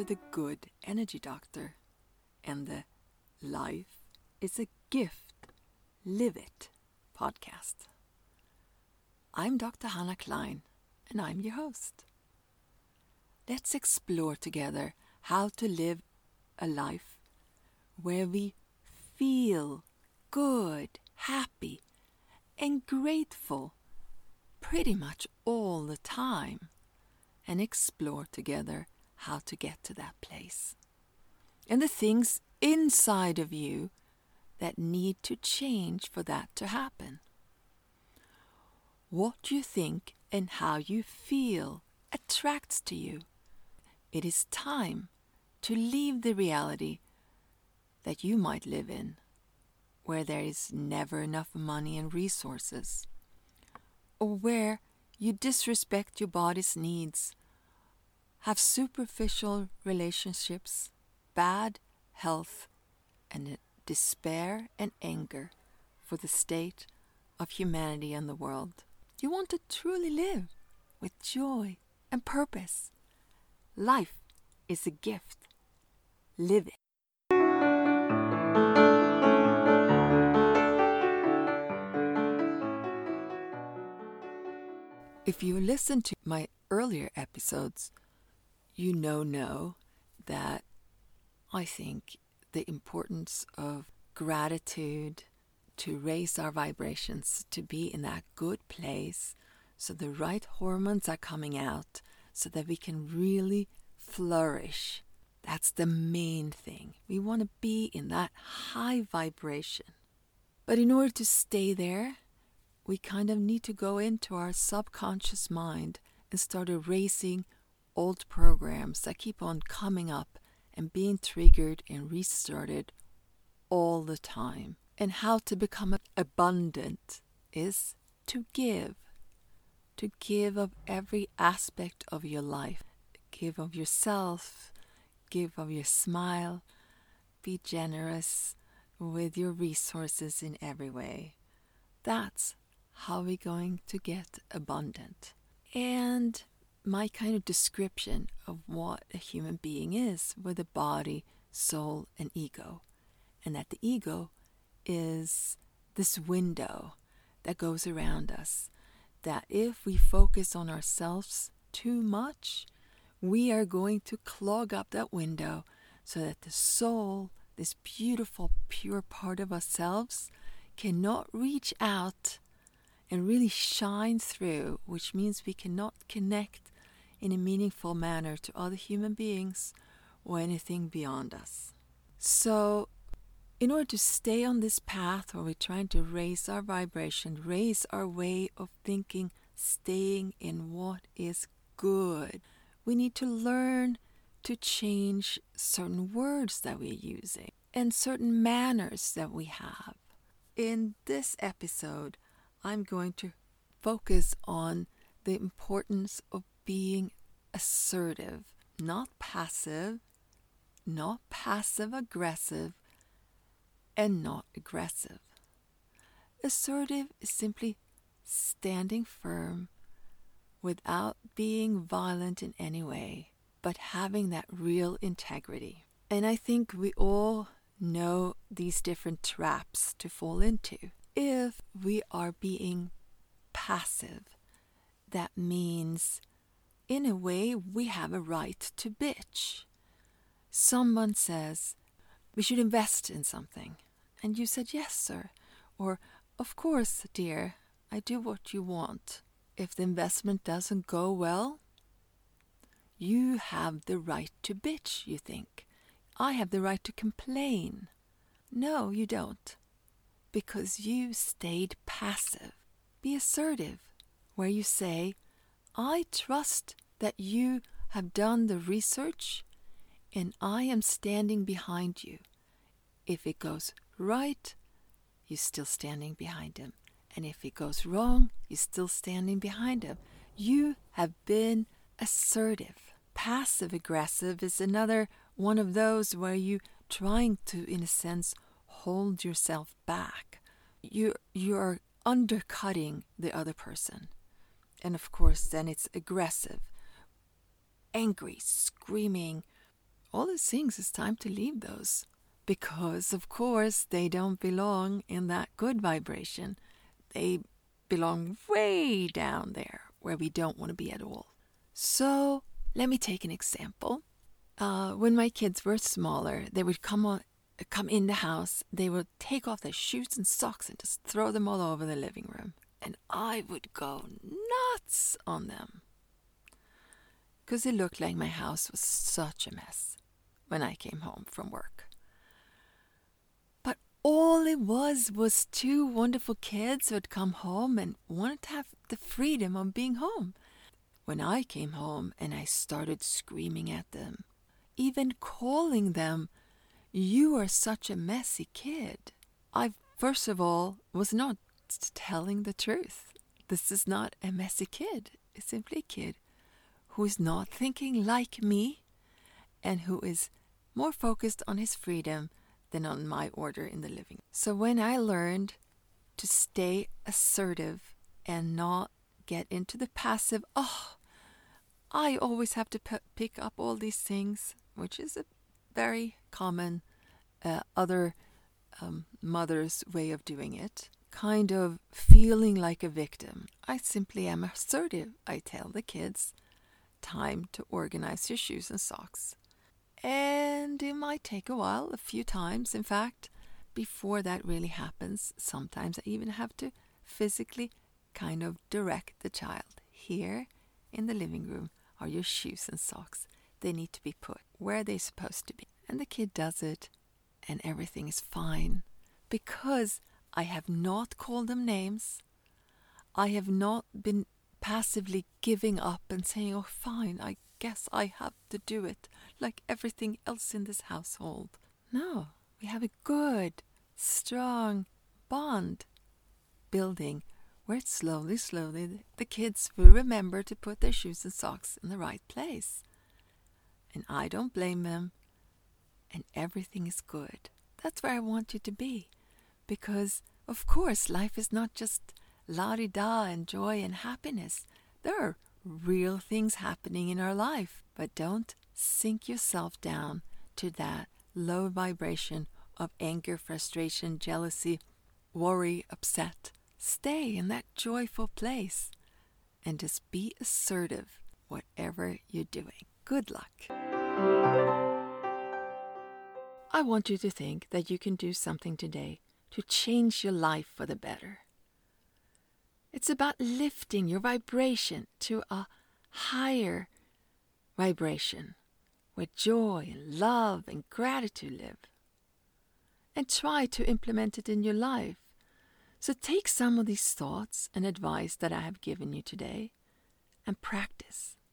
to the Good Energy Doctor and the Life is a Gift, Live It podcast. I'm Dr. Hannah Klein, and I'm your host. Let's explore together how to live a life where we feel good, happy, and grateful pretty much all the time, and explore together how to get to that place. And the things inside of you that need to change for that to happen. What you think and how you feel attracts to you. It is time to leave the reality that you might live in, where there is never enough money and resources, or where you disrespect your body's needs, have superficial relationships, bad health, and despair and anger for the state of humanity and the world. You want to truly live with joy and purpose. Life is a gift. Live it. If you listen to my earlier episodes, you know that I think the importance of gratitude to raise our vibrations, to be in that good place, so the right hormones are coming out, so that we can really flourish. That's the main thing. We want to be in that high vibration. But in order to stay there, we kind of need to go into our subconscious mind and start erasing old programs that keep on coming up and being triggered and restarted all the time. And how to become abundant is to give of every aspect of your life. Give of yourself, give of your smile, be generous with your resources in every way. That's how we're going to get abundant. And my kind of description of what a human being is, with a body, soul, and ego. And that the ego is this window that goes around us, that if we focus on ourselves too much, we are going to clog up that window so that the soul, this beautiful, pure part of ourselves, cannot reach out and really shine through, which means we cannot connect in a meaningful manner to other human beings or anything beyond us. So, in order to stay on this path where we're trying to raise our vibration, raise our way of thinking, staying in what is good, we need to learn to change certain words that we're using and certain manners that we have. In this episode, I'm going to focus on the importance of being assertive, not passive aggressive, and not aggressive. Assertive is simply standing firm without being violent in any way, but having that real integrity. And I think we all know these different traps to fall into. If we are being passive, that means, in a way, we have a right to bitch. Someone says, we should invest in something. And you said, yes, sir. Or, of course, dear, I do what you want. If the investment doesn't go well, you have the right to bitch, you think. I have the right to complain. No, you don't. Because you stayed passive. Be assertive, where you say, I trust that you have done the research and I am standing behind you. If it goes right, you're still standing behind him. And if it goes wrong, you're still standing behind him. You have been assertive. Passive-aggressive is another one of those where you trying to, in a sense, hold yourself back. You are undercutting the other person. And of course, then it's aggressive, angry, screaming, all these things, it's time to leave those. Because, of course, they don't belong in that good vibration. They belong way down there where we don't want to be at all. So, let me take an example. When my kids were smaller, they would come in the house, they would take off their shoes and socks and just throw them all over the living room. And I would go nuts on them. Because it looked like my house was such a mess when I came home from work. But all it was two wonderful kids who had come home and wanted to have the freedom of being home. When I came home and I started screaming at them, even calling them, "You are such a messy kid," I, first of all, was not telling the truth. This is not a messy kid. It's simply a kid who is not thinking like me and who is more focused on his freedom than on my order in the living. So when I learned to stay assertive and not get into the passive, I always have to pick up all these things, which is a very common other mother's way of doing it, kind of feeling like a victim. I simply am assertive. I tell the kids, time to organize your shoes and socks. And it might take a while, a few times, in fact, before that really happens. Sometimes I even have to physically kind of direct the child. Here in the living room are your shoes and socks. They need to be put where they're supposed to be. And the kid does it, and everything is fine. Because I have not called them names. I have not been passively giving up and saying, "Oh, fine, I guess I have to do it," like everything else in this household. No, we have a good, strong bond building where slowly, the kids will remember to put their shoes and socks in the right place. And I don't blame them. And everything is good. That's where I want you to be. Because, of course, life is not just la-di-da and joy and happiness. There are real things happening in our life. But don't sink yourself down to that low vibration of anger, frustration, jealousy, worry, upset. Stay in that joyful place and just be assertive, whatever you're doing. Good luck. I want you to think that you can do something today to change your life for the better. It's about lifting your vibration to a higher vibration where joy and love and gratitude live. And try to implement it in your life. So take some of these thoughts and advice that I have given you today and practice.